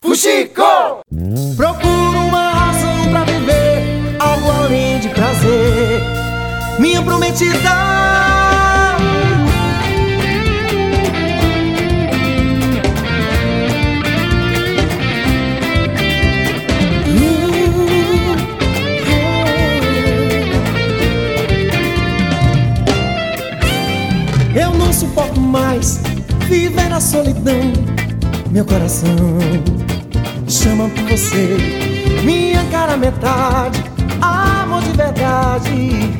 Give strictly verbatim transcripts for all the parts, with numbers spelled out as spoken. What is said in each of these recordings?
Fuxico! Procuro uma razão pra viver, algo além de prazer, minha prometida. Eu não suporto mais viver na solidão. Meu coração chama por você, minha cara metade, amor de verdade.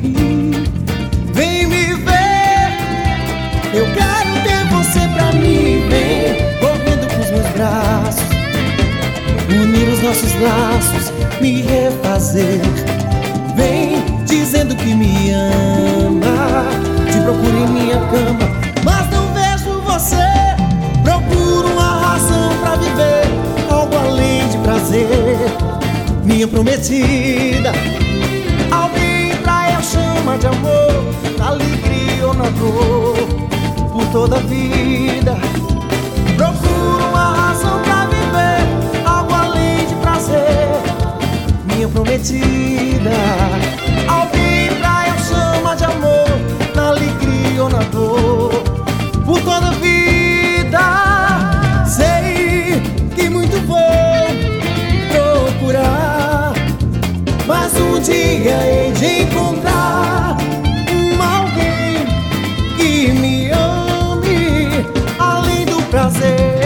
Vem me ver, eu quero ter você pra mim. Vem correndo pros meus braços, unir os nossos laços, me refazer. Vem dizendo que me ama, te procuro em minha cama, mas não vejo você. Procuro uma razão pra viver, algo além de prazer, minha prometida. Alguém pra eu chamar de amor, na alegria ou na dor, por toda a vida. Procuro uma razão pra viver, algo além de prazer, minha prometida. Alguém pra eu chamar de amor, na alegria ou na dor, por toda a vida. Sei que muito vou procurar, mas um dia hei de encontrar um alguém que me ame além do prazer.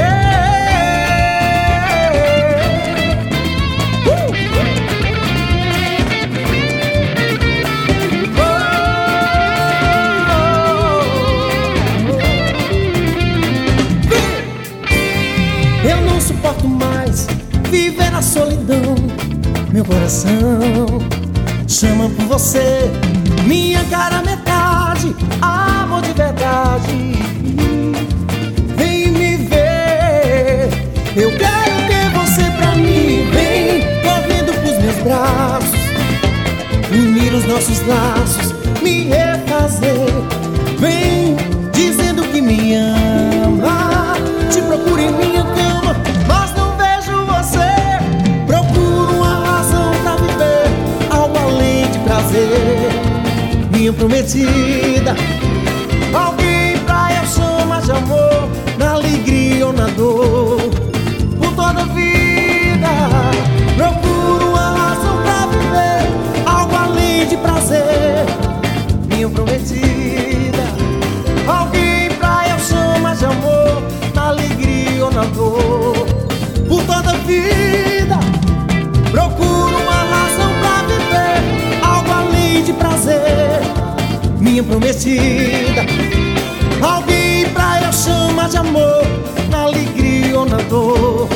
Eu não suporto mais viver na solidão. Meu coração chama por você, minha cara metade, amor de verdade. Vem me ver, eu quero ter você pra mim. Vem correndo pros meus braços, unir os nossos laços, me refazer. Vem dizendo que me ama, te procuro em minha cama, mas não vejo você. Procuro uma razão pra viver, algo além de prazer, minha prometida. Alguém pra eu chamar de amor, na alegria ou na dor, por toda a vida. Procuro uma razão pra viver, algo além de prazer, minha prometida. Alguém pra eu chamar de amor, na alegria ou na dor, por toda a vida. Procuro uma razão pra viver, algo além de prazer, minha prometida. Alguém pra eu chamar de amor, na alegria ou na dor,